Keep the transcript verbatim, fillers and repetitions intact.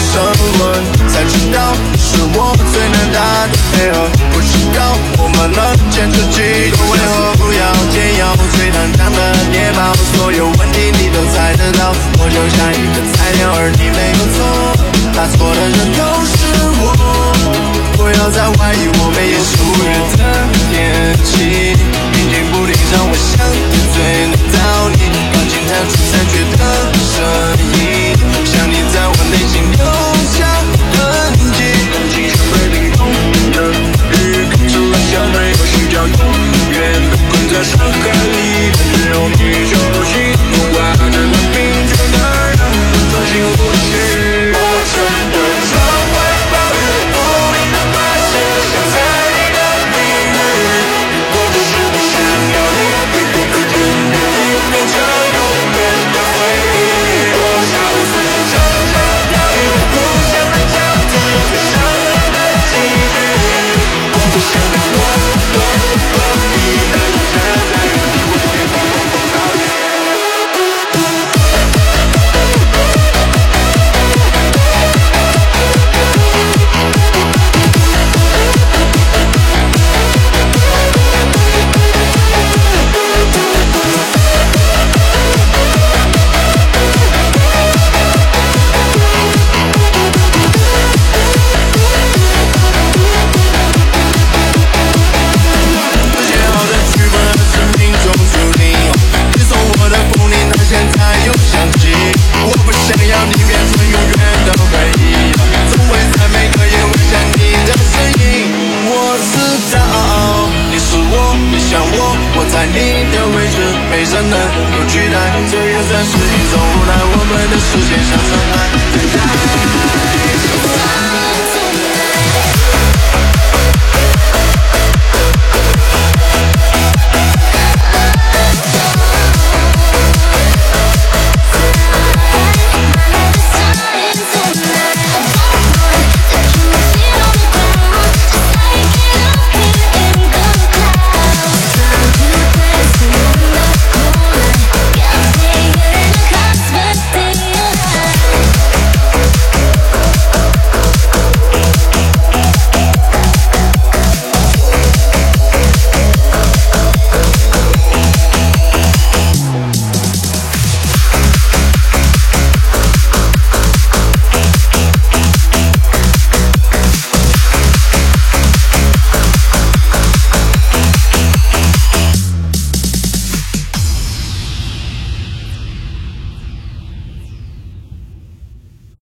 什么，才知道是我最难打的配合。不知道我们能坚持几个回合，不要天要最坦荡的猎豹，所有问题你都猜得到，我就像一个菜鸟，而你没有错，打错的人都是我。不要再怀疑我没有数日的天气，明天不停让我想你最能到你，靠近探出残缺的声音，像你在我内心留下痕迹。气象被冰冻的雨，跟着冷笑每个心跳，永远被困在深海里，只有你手心不挂着的冰，就能让我专心呼吸。我真的常会抱怨无力的发现，想在你的领域，我不是不想要你，被我可见的你变成永远的回忆。我下无思常常掉进不想人家的最伤人的境遇，我不想让我我我你能站在我面前不讨厌。在你的位置，没人能够取代，这也算是一种无奈。我们的世界像山。